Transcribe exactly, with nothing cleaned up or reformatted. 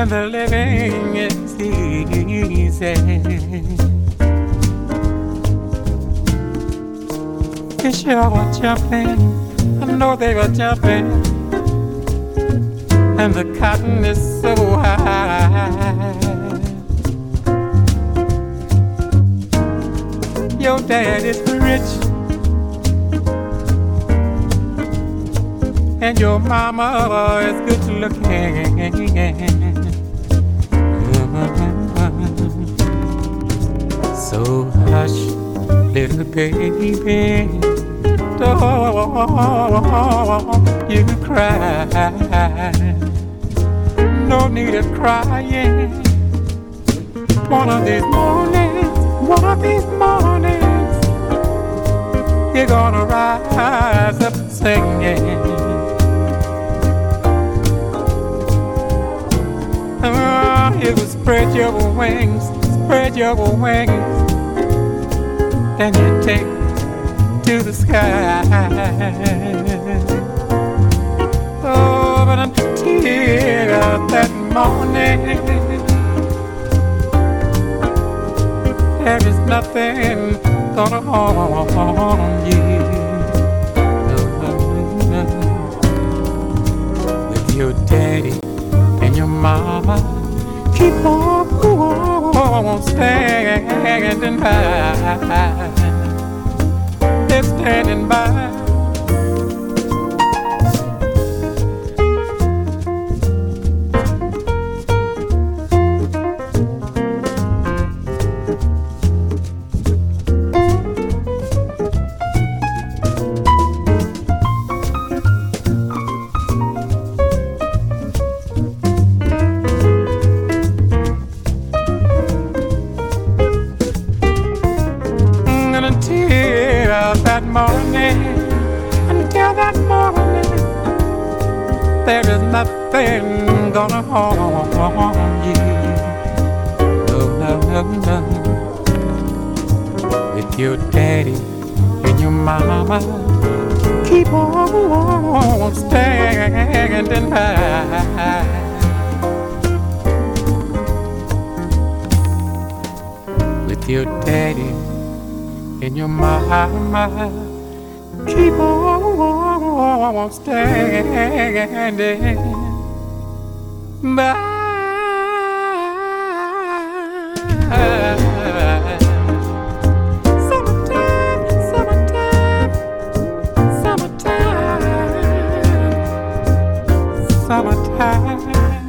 and the living is easy. Fish are jumping, I know they were jumping, and the cotton is so high. Your dad is rich, and your mama is good looking. So hush, little baby, don't you cry. No need of crying. One of these mornings, one of these mornings, you're gonna rise up singing. Oh, you will spread your wings, spread your wings, then you take to the sky. Oh, but until that morning, there is nothing gonna harm you. With your daddy and your mama, keep on, on standing by. They're standing by. That morning, until that morning, there is nothing gonna harm you. No, no, no, no. With your daddy and your mama, keep on standing by. With your daddy and your mama, keep on standing by. Summertime, summertime, summertime, summertime.